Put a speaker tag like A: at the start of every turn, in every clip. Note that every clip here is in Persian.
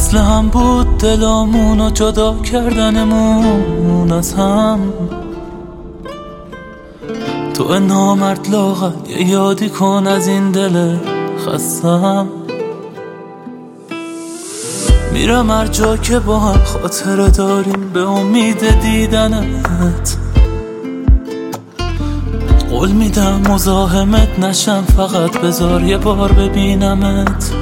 A: اصل هم بود دلامونو جدا کردنمون از هم. تو نامرد لاغر یه یادی کن از این دل خستم. میرم هر جا که با هم خاطره داریم به امید دیدنت. قول میدم مزاحمت نشم، فقط بذار یه بار ببینمت.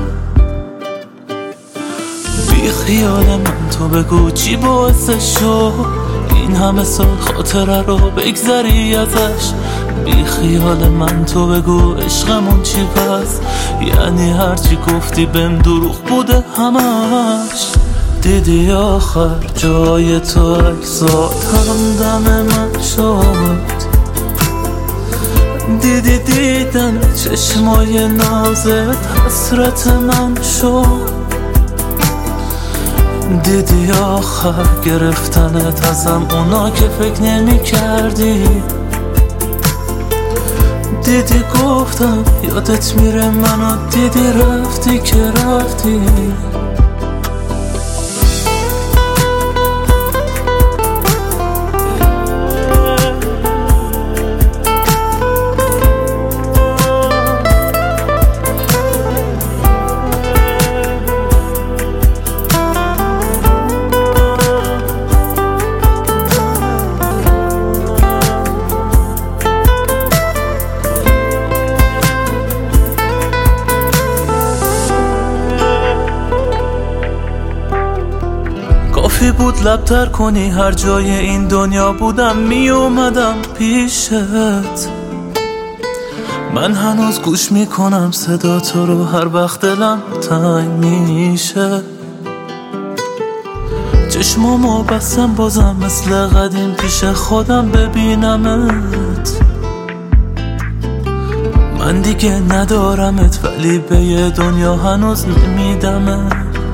A: بی خیال من تو بگو چی باعث شد این همه سال خاطره رو بگذری ازش. بی خیال من تو بگو عشقمون چی پس، یعنی هرچی گفتی بهم دروغ بوده همش. دیدی آخر جای تو اگزادم دم من شد. دیدن چشمای نازت حسرت من شد. دیدی آخر گرفتنت ازم اونا که فکر نمی کردی. دیدی گفتم یادت میره منو، دیدی رفتی که رفتی. کافی بود لبتر کنی، هر جای این دنیا بودم می اومدم پیشت. من هنوز گوش میکنم صدا تو رو هر وقت دلم تنگ میشه. چشمامو بستم بازم مثل قدیم پیش خودم ببینمت. من دیگه ندارمت ولی به یه دنیا هنوز نمیدمت.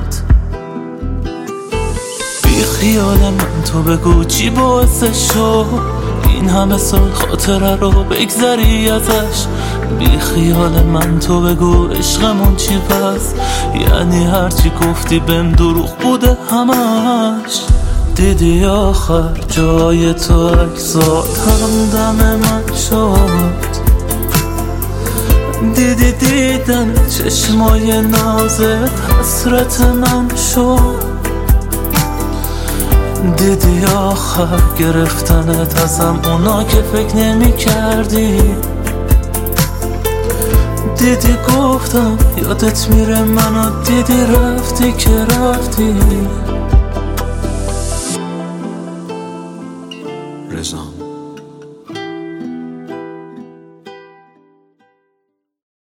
A: بی خیال من تو بگو چی باعث شد این همه سال خاطره رو بگذری ازش. بی خیال من تو بگو عشقمون چی پس، یعنی هرچی گفتی بهم دروغ بوده همش. دیدی آخر جای تو اگزادم دم من شد. دیدن چشمای نازت حسرت من شد. دیدی آخر گرفتنت ازم اونا که فکر نمی کردی. دیدی گفتم یادت میره منو، دیدی رفتی که رفتی.
B: رضا